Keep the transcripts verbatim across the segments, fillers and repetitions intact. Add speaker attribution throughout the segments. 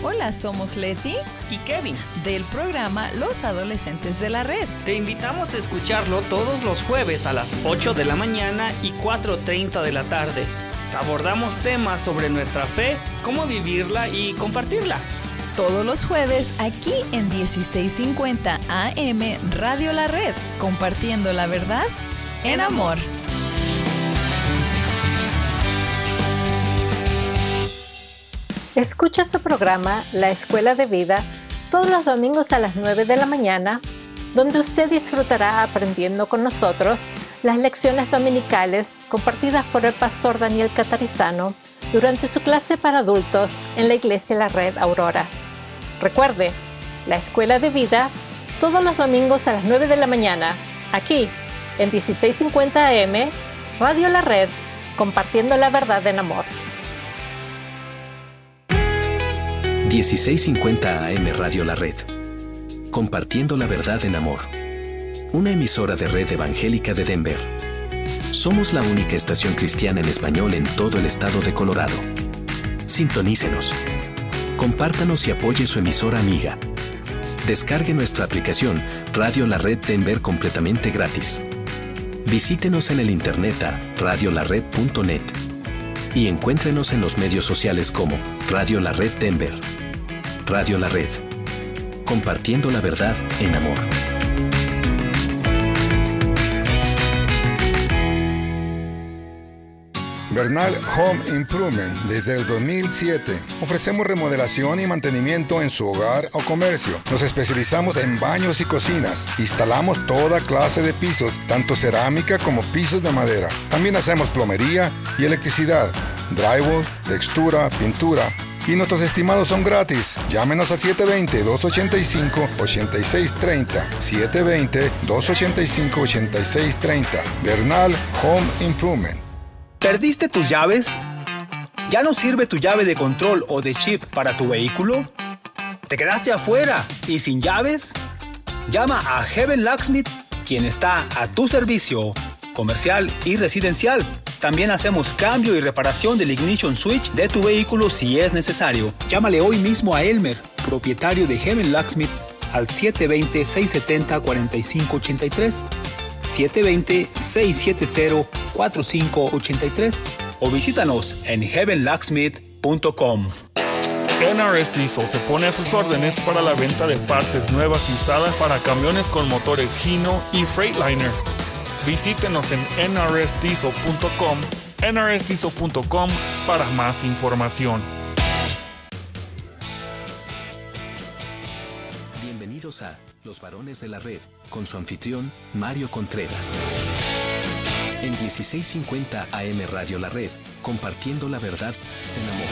Speaker 1: Hola, somos Leti
Speaker 2: y Kevin
Speaker 1: del programa Los Adolescentes de la Red.
Speaker 2: Te invitamos a escucharlo todos los jueves a las ocho de la mañana y cuatro treinta de la tarde. Abordamos temas sobre nuestra fe, cómo vivirla y compartirla.
Speaker 1: Todos los jueves aquí en dieciséis cincuenta A M Radio La Red, compartiendo la verdad en amor.
Speaker 3: Escucha su programa La Escuela de Vida todos los domingos a las nueve de la mañana, donde usted disfrutará aprendiendo con nosotros las lecciones dominicales compartidas por el pastor Daniel Catarizano durante su clase para adultos en la Iglesia La Red Aurora. Recuerde, La Escuela de Vida todos los domingos a las nueve de la mañana, aquí en dieciséis cincuenta A M Radio La Red, compartiendo la verdad en amor.
Speaker 4: dieciséis cincuenta A M Radio La Red, compartiendo la verdad en amor. Una emisora de Red Evangélica de Denver. Somos la única estación cristiana en español en todo el estado de Colorado. Sintonícenos. Compártanos y apoye su emisora amiga. Descargue nuestra aplicación Radio La Red Denver completamente gratis. Visítenos en el internet a radio la red punto net y encuéntrenos en los medios sociales como Radio La Red Denver. Radio La Red. Compartiendo la verdad en amor.
Speaker 5: Bernal Home Improvement desde el dos mil siete. Ofrecemos remodelación y mantenimiento en su hogar o comercio. Nos especializamos en baños y cocinas. Instalamos toda clase de pisos, tanto cerámica como pisos de madera. También hacemos plomería y electricidad, drywall, textura, pintura. Y nuestros estimados son gratis. Llámenos a siete dos cero, dos ocho cinco, ocho seis tres cero. siete dos cero, dos ocho cinco, ocho seis tres cero. Bernal Home Improvement.
Speaker 6: ¿Perdiste tus llaves? ¿Ya no sirve tu llave de control o de chip para tu vehículo? ¿Te quedaste afuera y sin llaves? Llama a Heaven Locksmith, quien está a tu servicio, comercial y residencial. También hacemos cambio y reparación del ignition switch de tu vehículo si es necesario. Llámale hoy mismo a Elmer, propietario de Heaven Locksmith, al siete dos cero, seis siete cero, cuatro cinco ocho tres. siete dos cero, seis siete cero, cuatro cinco ocho tres o visítanos en heaven locksmith punto com.
Speaker 7: N R S Diesel se pone a sus órdenes para la venta de partes nuevas y usadas para camiones con motores Hino y Freightliner. Visítenos en N R S diesel punto com, N R S diesel punto com para más información.
Speaker 4: Bienvenidos a Los Varones de la Red, con su anfitrión, Mario Contreras. En dieciséis cincuenta A M Radio La Red, compartiendo la verdad en amor.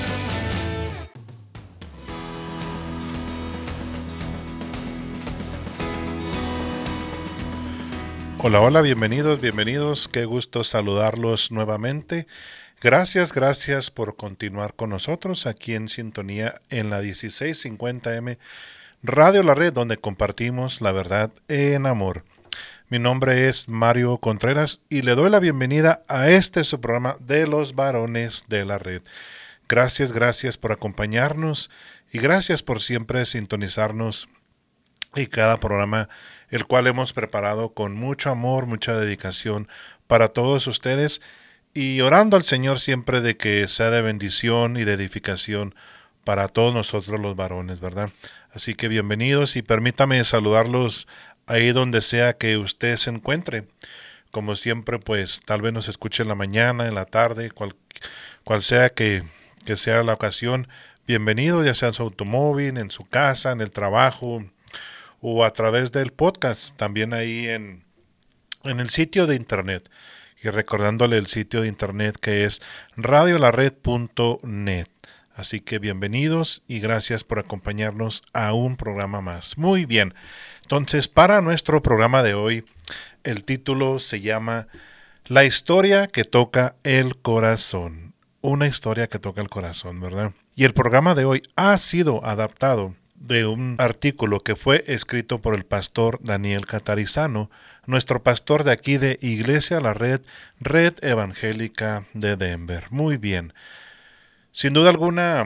Speaker 8: Hola, hola, bienvenidos, bienvenidos. Qué gusto saludarlos nuevamente. Gracias, gracias por continuar con nosotros aquí en sintonía en la dieciséis cincuenta A M Radio La Red, donde compartimos la verdad en amor. Mi nombre es Mario Contreras y le doy la bienvenida a este su programa de los varones de la red. Gracias, gracias por acompañarnos y gracias por siempre sintonizarnos y cada programa el cual hemos preparado con mucho amor, mucha dedicación para todos ustedes y orando al Señor siempre de que sea de bendición y de edificación para todos nosotros los varones, ¿verdad? Así que bienvenidos y permítame saludarlos ahí donde sea que usted se encuentre. Como siempre, pues tal vez nos escuche en la mañana, en la tarde, cual, cual sea que, que sea la ocasión. Bienvenido, ya sea en su automóvil, en su casa, en el trabajo o a través del podcast, también ahí en, en el sitio de internet. Y recordándole el sitio de internet que es radio la red punto net. Así que bienvenidos y gracias por acompañarnos a un programa más. Muy bien, entonces para nuestro programa de hoy, el título se llama La historia que toca el corazón. Una historia que toca el corazón, ¿verdad? Y el programa de hoy ha sido adaptado de un artículo que fue escrito por el pastor Daniel Catarizano, nuestro pastor de aquí de Iglesia La Red, Red Evangélica de Denver. Muy bien. Sin duda alguna,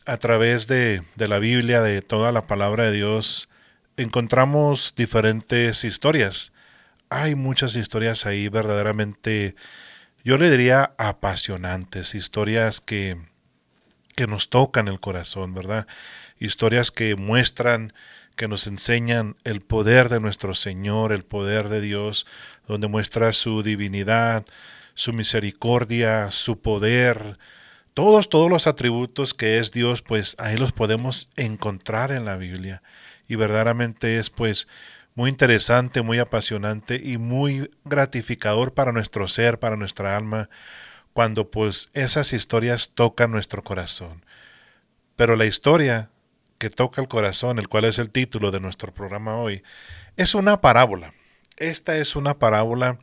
Speaker 8: a través de, de la Biblia, de toda la palabra de Dios, encontramos diferentes historias. Hay muchas historias ahí verdaderamente, yo le diría apasionantes, historias que, que nos tocan el corazón, ¿verdad? Historias que muestran, que nos enseñan el poder de nuestro Señor, el poder de Dios, donde muestra su divinidad, su misericordia, su poder, todos, todos los atributos que es Dios, pues ahí los podemos encontrar en la Biblia. Y verdaderamente es pues muy interesante, muy apasionante y muy gratificador para nuestro ser, para nuestra alma, cuando pues esas historias tocan nuestro corazón. Pero la historia que toca el corazón, el cual es el título de nuestro programa hoy, es una parábola. Esta es una parábola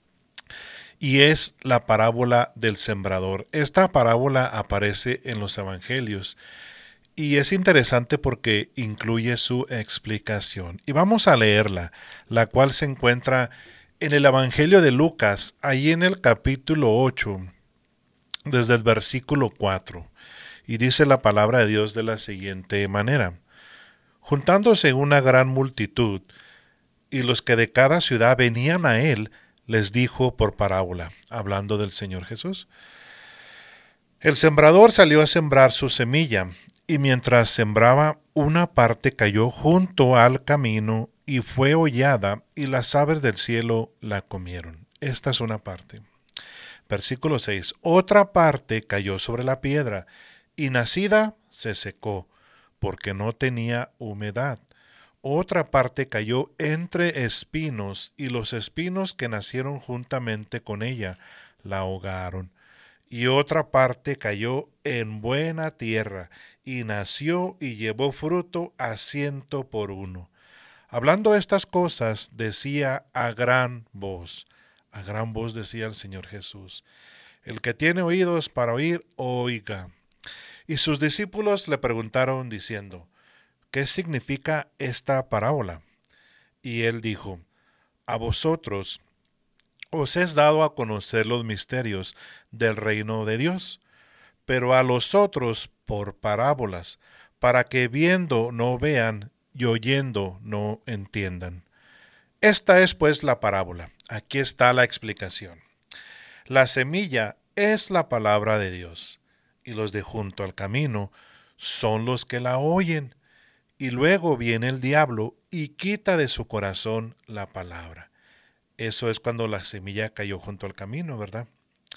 Speaker 8: y es la parábola del sembrador. Esta parábola aparece en los evangelios y es interesante porque incluye su explicación. Y vamos a leerla, la cual se encuentra en el evangelio de Lucas, ahí en el capítulo ocho, desde el versículo cuatro. Y dice la palabra de Dios de la siguiente manera: juntándose una gran multitud, y los que de cada ciudad venían a él, les dijo por parábola, hablando del Señor Jesús. El sembrador salió a sembrar su semilla, y mientras sembraba, una parte cayó junto al camino, y fue hollada, y las aves del cielo la comieron. Esta es una parte. Versículo seis. Otra parte cayó sobre la piedra, y nacida se secó, porque no tenía humedad. Otra parte cayó entre espinos, y los espinos que nacieron juntamente con ella la ahogaron. Y otra parte cayó en buena tierra, y nació y llevó fruto a ciento por uno. Hablando estas cosas, decía a gran voz, a gran voz decía el Señor Jesús: el que tiene oídos para oír, oiga. Y sus discípulos le preguntaron diciendo: ¿qué significa esta parábola? Y él dijo: a vosotros os es dado a conocer los misterios del reino de Dios, pero a los otros por parábolas, para que viendo no vean y oyendo no entiendan. Esta es pues la parábola. Aquí está la explicación. La semilla es la palabra de Dios, y los de junto al camino son los que la oyen. Y luego viene el diablo y quita de su corazón la palabra. Eso es cuando la semilla cayó junto al camino, ¿verdad?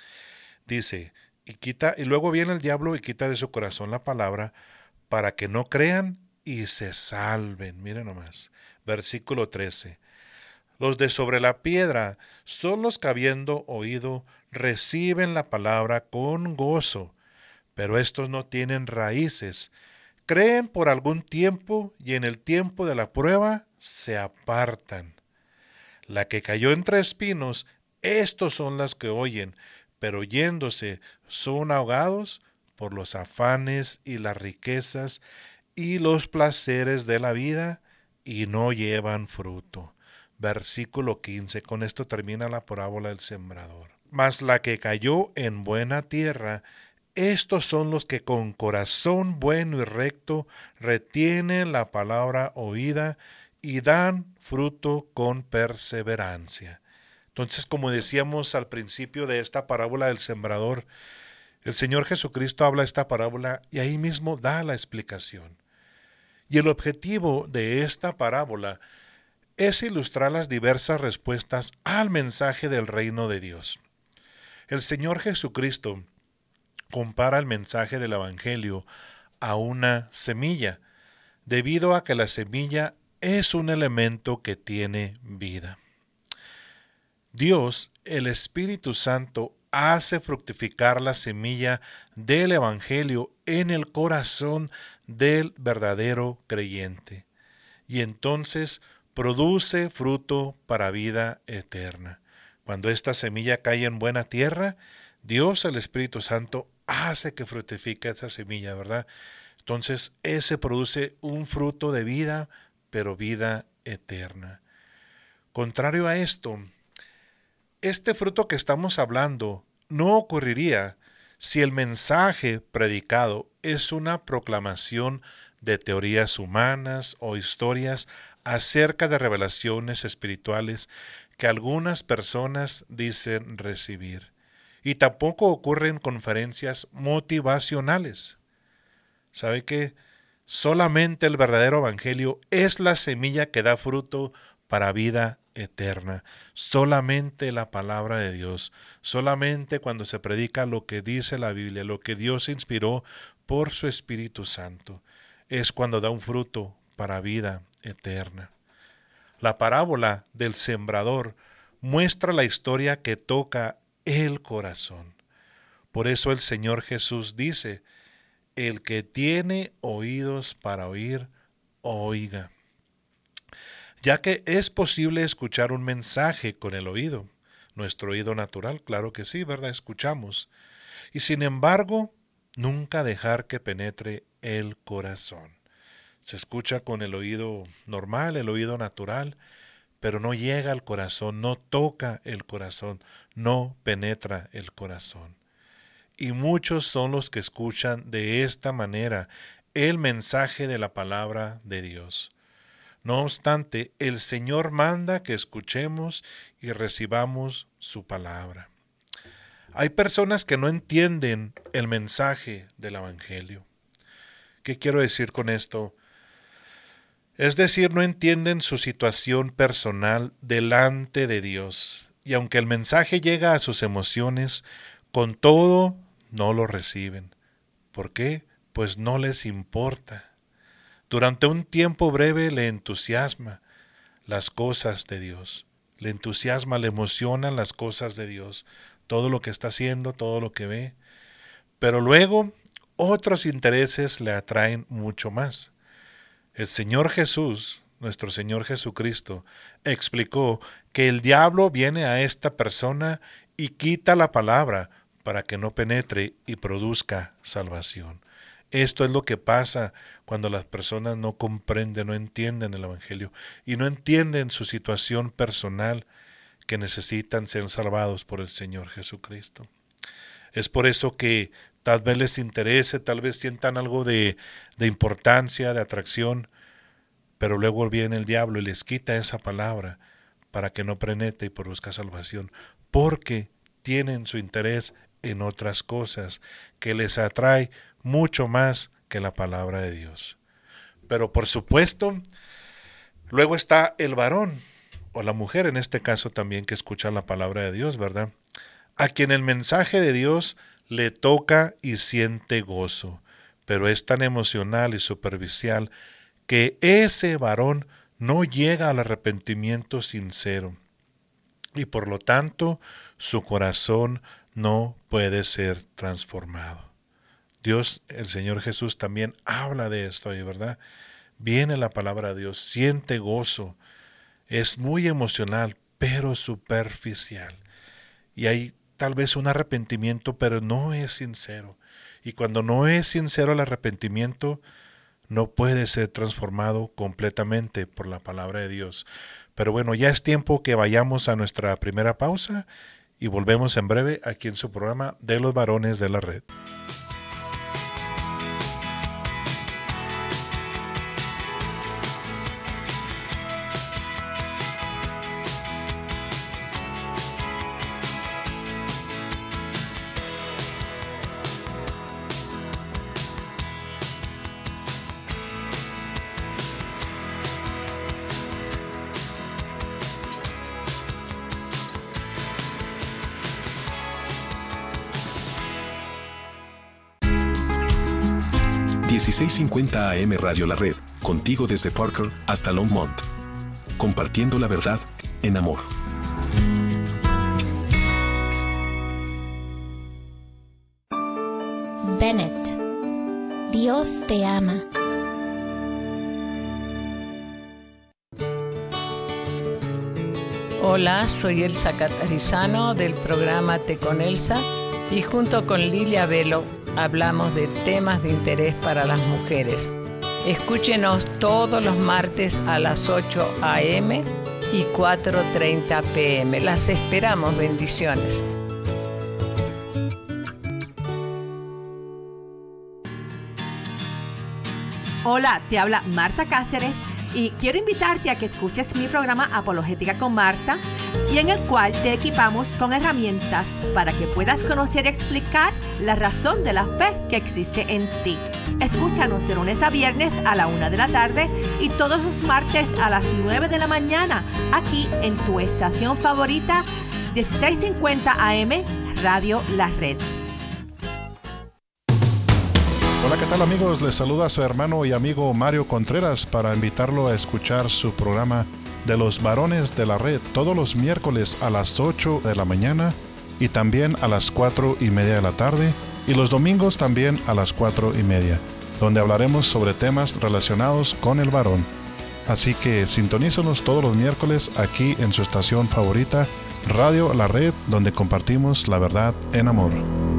Speaker 8: Dice, y quita, y luego viene el diablo y quita de su corazón la palabra, para que no crean y se salven. Miren nomás. Versículo trece. Los de sobre la piedra son los que, habiendo oído, reciben la palabra con gozo, pero estos no tienen raíces. Creen por algún tiempo y en el tiempo de la prueba se apartan. La que cayó entre espinos, estos son las que oyen, pero yéndose son ahogados por los afanes y las riquezas y los placeres de la vida y no llevan fruto. Versículo quince. Con esto termina la parábola del sembrador. Mas la que cayó en buena tierra, estos son los que con corazón bueno y recto retienen la palabra oída y dan fruto con perseverancia. Entonces, como decíamos al principio de esta parábola del sembrador, el Señor Jesucristo habla esta parábola y ahí mismo da la explicación. Y el objetivo de esta parábola es ilustrar las diversas respuestas al mensaje del reino de Dios. El Señor Jesucristo compara el mensaje del Evangelio a una semilla, debido a que la semilla es un elemento que tiene vida. Dios, el Espíritu Santo, hace fructificar la semilla del Evangelio en el corazón del verdadero creyente, y entonces produce fruto para vida eterna. Cuando esta semilla cae en buena tierra, Dios, el Espíritu Santo, hace que fructifique esa semilla, ¿verdad? Entonces, ese produce un fruto de vida, pero vida eterna. Contrario a esto, este fruto que estamos hablando no ocurriría Si el mensaje predicado es una proclamación de teorías humanas o historias acerca de revelaciones espirituales que algunas personas dicen recibir, y tampoco ocurren conferencias motivacionales. ¿Sabe qué? Solamente el verdadero evangelio es la semilla que da fruto para vida eterna. Solamente la palabra de Dios, solamente cuando se predica lo que dice la Biblia, lo que Dios inspiró por su Espíritu Santo, es cuando da un fruto para vida eterna. La parábola del sembrador muestra la historia que toca el corazón. Por eso el Señor Jesús dice: el que tiene oídos para oír, oiga. Ya que es posible escuchar un mensaje con el oído, nuestro oído natural, claro que sí, ¿verdad? Escuchamos. Y sin embargo, nunca dejar que penetre el corazón. Se escucha con el oído normal, el oído natural, pero no llega al corazón, no toca el corazón, no penetra el corazón. Y muchos son los que escuchan de esta manera el mensaje de la palabra de Dios. No obstante, el Señor manda que escuchemos y recibamos su palabra. Hay personas que no entienden el mensaje del Evangelio. ¿Qué quiero decir con esto? Es decir, no entienden su situación personal delante de Dios. Y aunque el mensaje llega a sus emociones, con todo no lo reciben. ¿Por qué? Pues no les importa. Durante un tiempo breve le entusiasma las cosas de Dios. Le entusiasma, le emocionan las cosas de Dios. Todo lo que está haciendo, todo lo que ve. Pero luego otros intereses le atraen mucho más. El Señor Jesús, nuestro Señor Jesucristo, explicó que el diablo viene a esta persona y quita la palabra para que no penetre y produzca salvación. Esto es lo que pasa cuando las personas no comprenden, no entienden el Evangelio y no entienden su situación personal, que necesitan ser salvados por el Señor Jesucristo. Es por eso que tal vez les interese, tal vez sientan algo de, de importancia, de atracción, pero luego viene el diablo y les quita esa palabra para que no penetre y produzca salvación, porque tienen su interés en otras cosas que les atrae mucho más que la palabra de Dios. Pero por supuesto, luego está el varón, o la mujer en este caso también, que escucha la palabra de Dios, ¿verdad? A quien el mensaje de Dios le toca y siente gozo, pero es tan emocional y superficial que ese varón no llega al arrepentimiento sincero y por lo tanto su corazón no puede ser transformado. Dios, el Señor Jesús también habla de esto ahí, ¿verdad? Viene la palabra de Dios, siente gozo, es muy emocional, pero superficial. Y hay tal vez un arrepentimiento, pero no es sincero. Y cuando no es sincero el arrepentimiento, no puede ser transformado completamente por la palabra de Dios. Pero bueno, ya es tiempo que vayamos a nuestra primera pausa y volvemos en breve aquí en su programa de los varones de la red.
Speaker 4: dieciséis cincuenta A M Radio La Red, contigo desde Parker hasta Longmont. Compartiendo la verdad en amor.
Speaker 9: Bennett, Dios te ama.
Speaker 10: Hola, soy Elsa Catarizano del programa Te con Elsa y junto con Lilia Velo hablamos de temas de interés para las mujeres. Escúchenos todos los martes a las ocho a eme y cuatro treinta pe eme. Las esperamos, bendiciones.
Speaker 11: Hola, te habla Marta Cáceres y quiero invitarte a que escuches mi programa Apologética con Marta, y en el cual te equipamos con herramientas para que puedas conocer y explicar la razón de la fe que existe en ti. Escúchanos de lunes a viernes a la una de la tarde y todos los martes a las nueve de la mañana, aquí en tu estación favorita, dieciséis cincuenta A M Radio La Red.
Speaker 8: Hola, ¿qué tal amigos? Les saluda su hermano y amigo Mario Contreras para invitarlo a escuchar su programa de los varones de la red todos los miércoles a las ocho de la mañana y también a las cuatro y media de la tarde, y los domingos también a las cuatro y media, donde hablaremos sobre temas relacionados con el varón. Así que sintonícenos todos los miércoles aquí en su estación favorita, Radio La Red, donde compartimos la verdad en amor.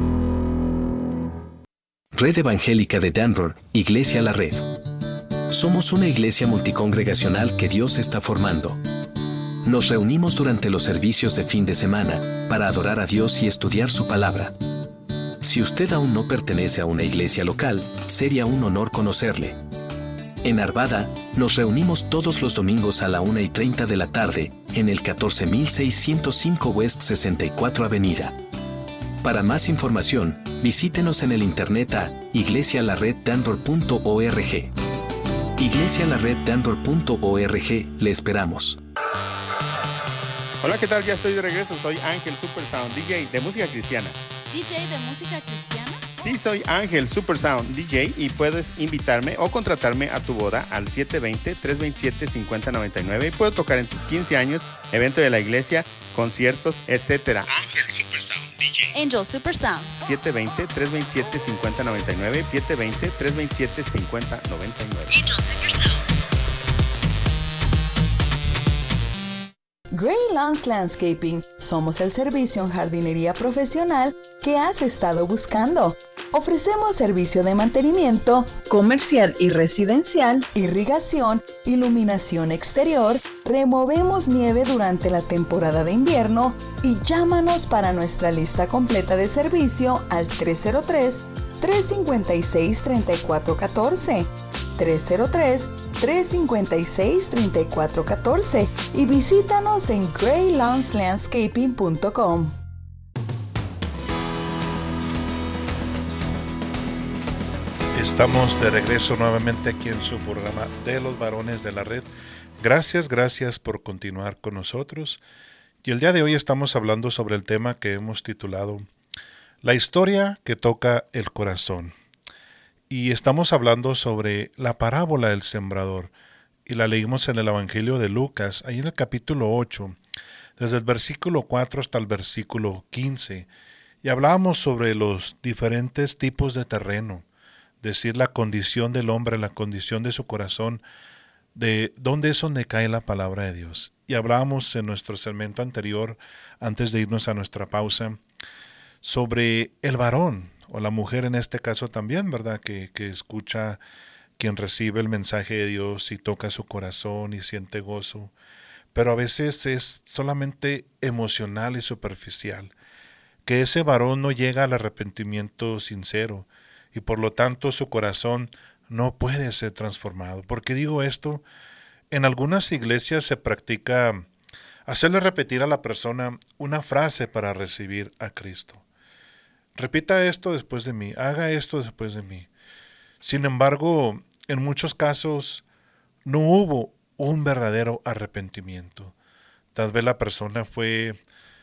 Speaker 4: Red Evangélica de Denver, Iglesia La Red. Somos una iglesia multicongregacional que Dios está formando. Nos reunimos durante los servicios de fin de semana para adorar a Dios y estudiar su palabra. Si usted aún no pertenece a una iglesia local, sería un honor conocerle. En Arvada, nos reunimos todos los domingos a la una y treinta de la tarde en el catorce mil seiscientos cinco West sesenta y cuatro Avenida. Para más información, visítenos en el internet a iglesia la red denver punto org. iglesia la red denver punto org, le esperamos.
Speaker 12: Hola, ¿qué tal? Ya estoy de regreso. Soy Ángel Supersound, D J de música cristiana.
Speaker 13: ¿D J de música cristiana?
Speaker 12: Sí, soy Ángel Supersound, D J, y puedes invitarme o contratarme a tu boda al siete dos cero, tres dos siete, cinco cero nueve nueve. Y puedo tocar en tus quince años, evento de la iglesia, conciertos, etcétera.
Speaker 13: Ángel Supersound, D J. Angel Supersound.
Speaker 12: siete dos cero, tres dos siete, cinco cero nueve nueve. siete dos cero, tres dos siete, cinco cero nueve nueve.
Speaker 13: Angel Supersound.
Speaker 14: Gray Lawns Landscaping. Somos el servicio en jardinería profesional que has estado buscando. Ofrecemos servicio de mantenimiento, comercial y residencial, irrigación, iluminación exterior, removemos nieve durante la temporada de invierno y llámanos para nuestra lista completa de servicio al tres cero tres, tres cinco seis, tres cuatro uno cuatro. tres cero tres, tres cinco seis, tres cuatro uno cuatro y visítanos en gray lawns landscaping punto com.
Speaker 8: Estamos de regreso nuevamente aquí en su programa de los varones de la red. Gracias, gracias por continuar con nosotros. Y el día de hoy estamos hablando sobre el tema que hemos titulado La historia que toca el corazón. Y estamos hablando sobre la parábola del sembrador. Y la leímos en el Evangelio de Lucas, ahí en el capítulo ocho, desde el versículo cuatro hasta el versículo quince. Y hablábamos sobre los diferentes tipos de terreno, decir la condición del hombre, la condición de su corazón, de dónde es donde cae la palabra de Dios. Y hablábamos en nuestro segmento anterior, antes de irnos a nuestra pausa, sobre el varón, o la mujer en este caso también, ¿verdad? Que, que escucha, quien recibe el mensaje de Dios y toca su corazón y siente gozo. Pero a veces es solamente emocional y superficial, que ese varón no llega al arrepentimiento sincero, y por lo tanto su corazón no puede ser transformado. ¿Por qué digo esto? En algunas iglesias se practica hacerle repetir a la persona una frase para recibir a Cristo. Repita esto después de mí, haga esto después de mí. Sin embargo, en muchos casos no hubo un verdadero arrepentimiento. Tal vez la persona fue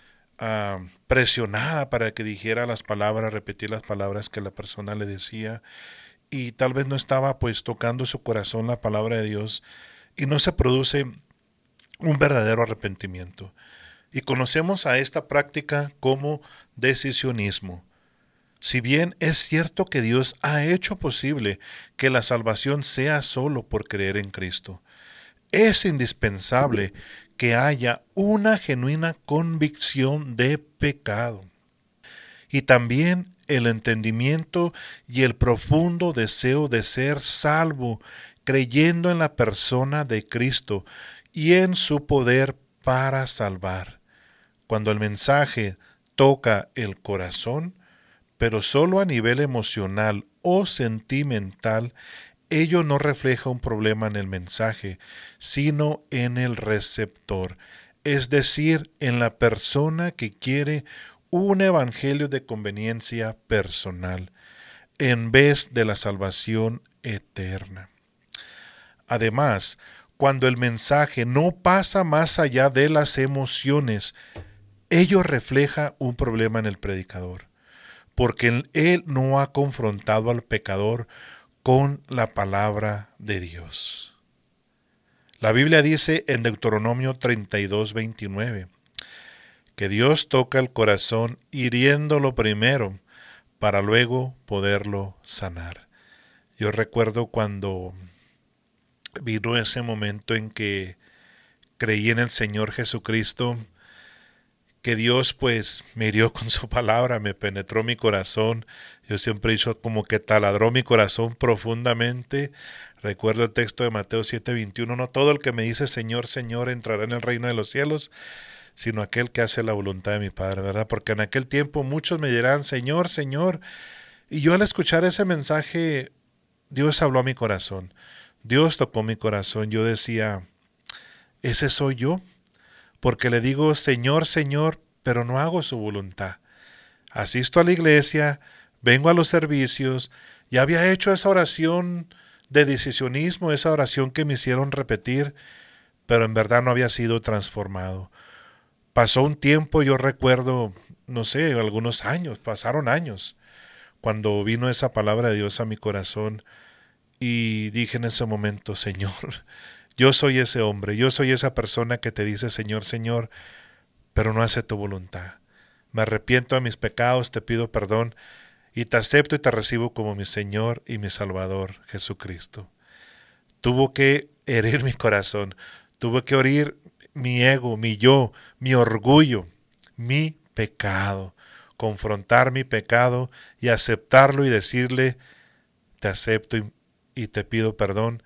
Speaker 8: Uh, presionada para que dijera las palabras, repetir las palabras que la persona le decía, y tal vez no estaba pues tocando su corazón la palabra de Dios, y no se produce un verdadero arrepentimiento. Y conocemos a esta práctica como decisionismo. Si bien es cierto que Dios ha hecho posible que la salvación sea solo por creer en Cristo, es indispensable que haya una genuina convicción de pecado y también el entendimiento y el profundo deseo de ser salvo, creyendo en la persona de Cristo y en su poder para salvar. Cuando el mensaje toca el corazón, pero solo a nivel emocional o sentimental, ello no refleja un problema en el mensaje, sino en el receptor, es decir, en la persona que quiere un evangelio de conveniencia personal, en vez de la salvación eterna. Además, cuando el mensaje no pasa más allá de las emociones, ello refleja un problema en el predicador, porque él no ha confrontado al pecador con la palabra de Dios. La Biblia dice en Deuteronomio treinta y dos, veintinueve, que Dios toca el corazón hiriéndolo primero para luego poderlo sanar. Yo recuerdo cuando vino ese momento en que creí en el Señor Jesucristo, que Dios pues me hirió con su palabra, me penetró mi corazón. Yo siempre he dicho como que taladró mi corazón profundamente. Recuerdo el texto de Mateo siete veintiuno, no todo el que me dice Señor, Señor entrará en el reino de los cielos, sino aquel que hace la voluntad de mi Padre, ¿verdad? Porque en aquel tiempo muchos me dirán Señor, Señor. Y yo al escuchar ese mensaje, Dios habló a mi corazón. Dios tocó mi corazón. Yo decía, ¿ese soy yo? Porque le digo, Señor, Señor, pero no hago su voluntad. Asisto a la iglesia, vengo a los servicios, ya había hecho esa oración de decisionismo, esa oración que me hicieron repetir, pero en verdad no había sido transformado. Pasó un tiempo, yo recuerdo, no sé, algunos años, pasaron años, cuando vino esa palabra de Dios a mi corazón y dije en ese momento, Señor, yo soy ese hombre, yo soy esa persona que te dice Señor, Señor, pero no hace tu voluntad. Me arrepiento de mis pecados, te pido perdón y te acepto y te recibo como mi Señor y mi Salvador, Jesucristo. Tuvo que herir mi corazón, tuvo que herir mi ego, mi yo, mi orgullo, mi pecado, confrontar mi pecado y aceptarlo y decirle, te acepto y, y te pido perdón,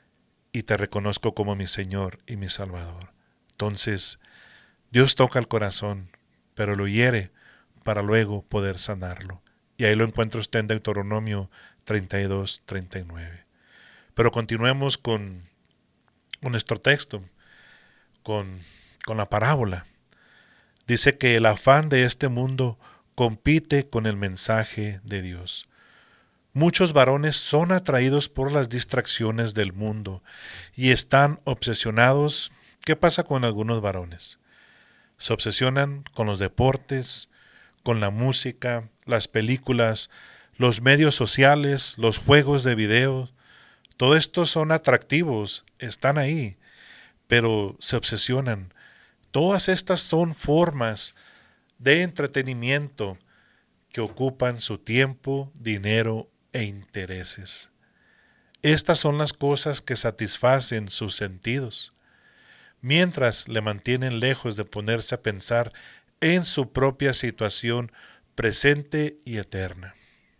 Speaker 8: y te reconozco como mi Señor y mi Salvador. Entonces, Dios toca el corazón, pero lo hiere para luego poder sanarlo. Y ahí lo encuentra usted en Deuteronomio treinta y dos, treinta y nueve. Pero continuemos con, con nuestro texto, con, con la parábola. Dice que el afán de este mundo compite con el mensaje de Dios. Muchos varones son atraídos por las distracciones del mundo y están obsesionados. ¿Qué pasa con algunos varones? Se obsesionan con los deportes, con la música, las películas, los medios sociales, los juegos de video. Todo esto son atractivos, están ahí, pero se obsesionan. Todas estas son formas de entretenimiento que ocupan su tiempo, dinero e intereses. Estas son las cosas que satisfacen sus sentidos, mientras le mantienen lejos de ponerse a pensar en su propia situación presente y eterna.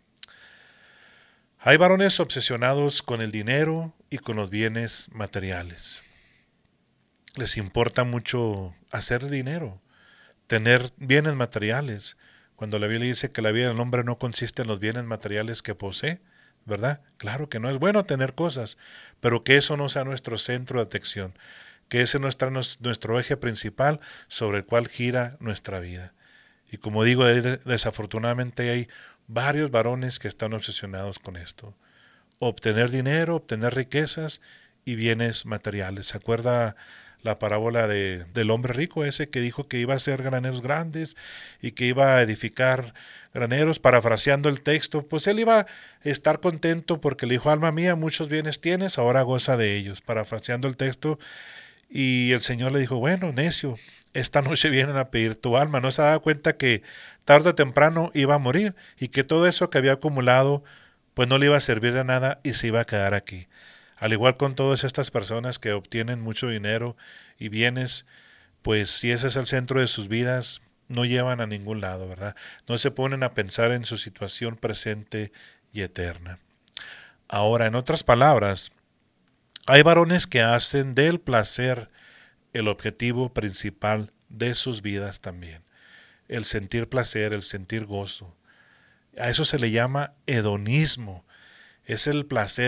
Speaker 8: Hay varones obsesionados con el dinero y con los bienes materiales. Les importa mucho hacer dinero, tener bienes materiales, cuando la Biblia dice que la vida del hombre no consiste en los bienes materiales que posee, ¿verdad? Claro que no es bueno tener cosas, pero que eso no sea nuestro centro de atención, que ese no sea nuestro eje principal sobre el cual gira nuestra vida. Y como digo, desafortunadamente hay varios varones que están obsesionados con esto. Obtener dinero, obtener riquezas y bienes materiales. ¿Se acuerda la parábola de, del hombre rico ese que dijo que iba a hacer graneros grandes y que iba a edificar graneros? Parafraseando el texto, pues él iba a estar contento porque le dijo, alma mía, muchos bienes tienes, ahora goza de ellos. Parafraseando el texto, y el Señor le dijo, bueno, necio, esta noche vienen a pedir tu alma. No se daba cuenta que tarde o temprano iba a morir y que todo eso que había acumulado pues no le iba a servir de nada y se iba a quedar aquí. Al igual con todas estas personas que obtienen mucho dinero y bienes, pues si ese es el centro de sus vidas, no llevan a ningún lado, ¿verdad? No se ponen a pensar en su situación presente y eterna. Ahora, en otras palabras, hay varones que hacen del placer el objetivo principal de sus vidas también. El sentir placer, el sentir gozo. A eso se le llama hedonismo. Es el placer, es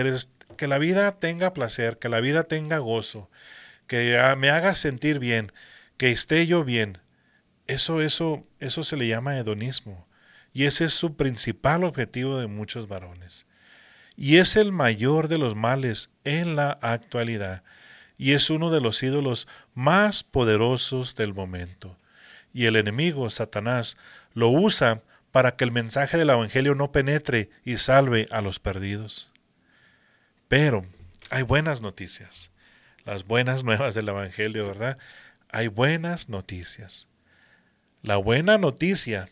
Speaker 8: que la vida tenga placer, que la vida tenga gozo, que me haga sentir bien, que esté yo bien. Eso, eso, eso se le llama hedonismo. Y ese es su principal objetivo de muchos varones. Y es el mayor de los males en la actualidad. Y es uno de los ídolos más poderosos del momento. Y el enemigo, Satanás, lo usa para que el mensaje del evangelio no penetre y salve a los perdidos. Pero hay buenas noticias. Las buenas nuevas del evangelio, ¿verdad? Hay buenas noticias. La buena noticia,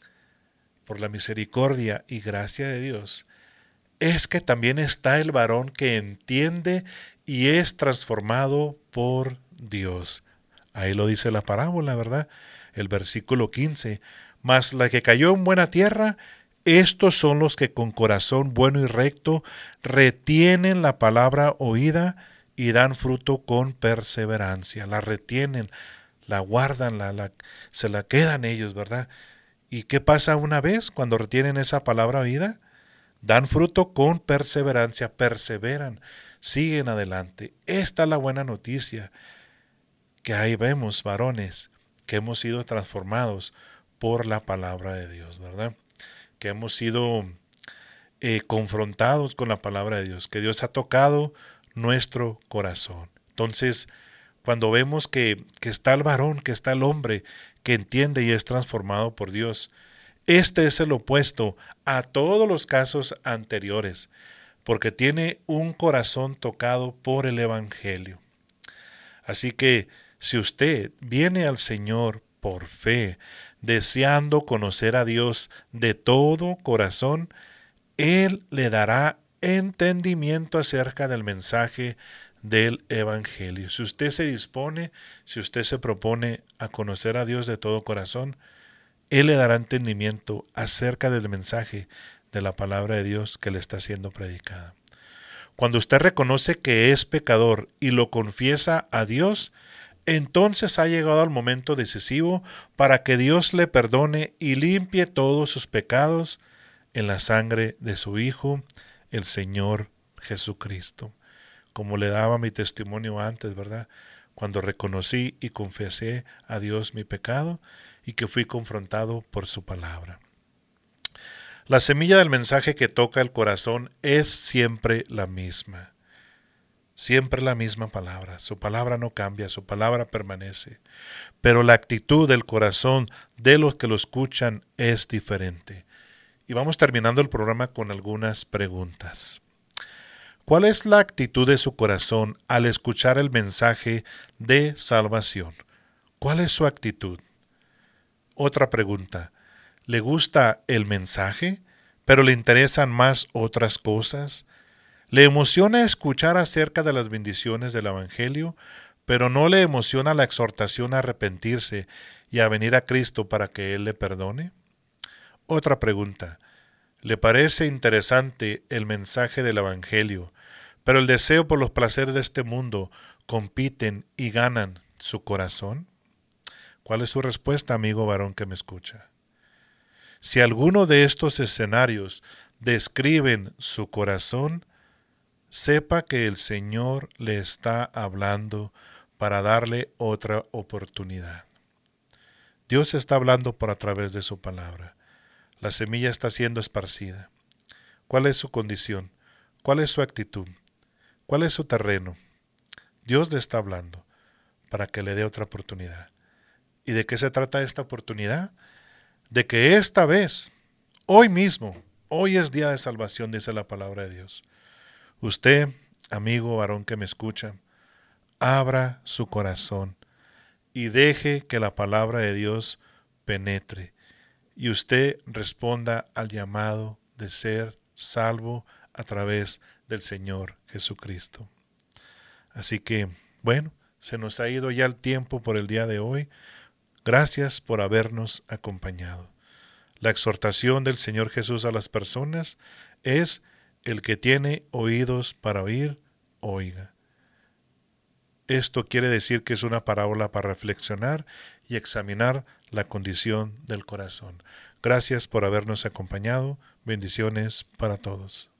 Speaker 8: por la misericordia y gracia de Dios, es que también está el varón que entiende y es transformado por Dios. Ahí lo dice la parábola, ¿verdad? El versículo quince. Mas la que cayó en buena tierra, estos son los que con corazón bueno y recto retienen la palabra oída y dan fruto con perseverancia. La retienen, la guardan, la, la, se la quedan ellos, ¿verdad? ¿Y qué pasa una vez cuando retienen esa palabra oída? Dan fruto con perseverancia, perseveran, siguen adelante. Esta es la buena noticia, que ahí vemos varones que hemos sido transformados por la palabra de Dios, ¿verdad? Que hemos sido eh, confrontados con la palabra de Dios, que Dios ha tocado nuestro corazón. Entonces, cuando vemos que, que está el varón, que está el hombre, que entiende y es transformado por Dios, este es el opuesto a todos los casos anteriores, porque tiene un corazón tocado por el evangelio. Así que, si usted viene al Señor por fe, deseando conocer a Dios de todo corazón, Él le dará entendimiento acerca del mensaje del evangelio. Si usted se dispone, si usted se propone a conocer a Dios de todo corazón, Él le dará entendimiento acerca del mensaje de la palabra de Dios que le está siendo predicada. Cuando usted reconoce que es pecador y lo confiesa a Dios, entonces ha llegado el momento decisivo para que Dios le perdone y limpie todos sus pecados en la sangre de su Hijo, el Señor Jesucristo. Como le daba mi testimonio antes, ¿verdad? Cuando reconocí y confesé a Dios mi pecado y que fui confrontado por su palabra. La semilla del mensaje que toca el corazón es siempre la misma. Siempre la misma palabra. Su palabra no cambia, su palabra permanece. Pero la actitud del corazón de los que lo escuchan es diferente. Y vamos terminando el programa con algunas preguntas. ¿Cuál es la actitud de su corazón al escuchar el mensaje de salvación? ¿Cuál es su actitud? Otra pregunta. ¿Le gusta el mensaje, pero le interesan más otras cosas? ¿Le emociona escuchar acerca de las bendiciones del evangelio, pero no le emociona la exhortación a arrepentirse y a venir a Cristo para que Él le perdone? Otra pregunta. ¿Le parece interesante el mensaje del evangelio, pero el deseo por los placeres de este mundo compiten y ganan su corazón? ¿Cuál es su respuesta, amigo varón que me escucha? Si alguno de estos escenarios describen su corazón, sepa que el Señor le está hablando para darle otra oportunidad. Dios está hablando por a través de su palabra. La semilla está siendo esparcida. ¿Cuál es su condición? ¿Cuál es su actitud? ¿Cuál es su terreno? Dios le está hablando para que le dé otra oportunidad. ¿Y de qué se trata esta oportunidad? De que esta vez, hoy mismo, hoy es día de salvación, dice la palabra de Dios. Usted, amigo varón que me escucha, abra su corazón y deje que la palabra de Dios penetre y usted responda al llamado de ser salvo a través del Señor Jesucristo. Así que, bueno, se nos ha ido ya el tiempo por el día de hoy. Gracias por habernos acompañado. La exhortación del Señor Jesús a las personas es: el que tiene oídos para oír, oiga. Esto quiere decir que es una parábola para reflexionar y examinar la condición del corazón. Gracias por habernos acompañado. Bendiciones para todos.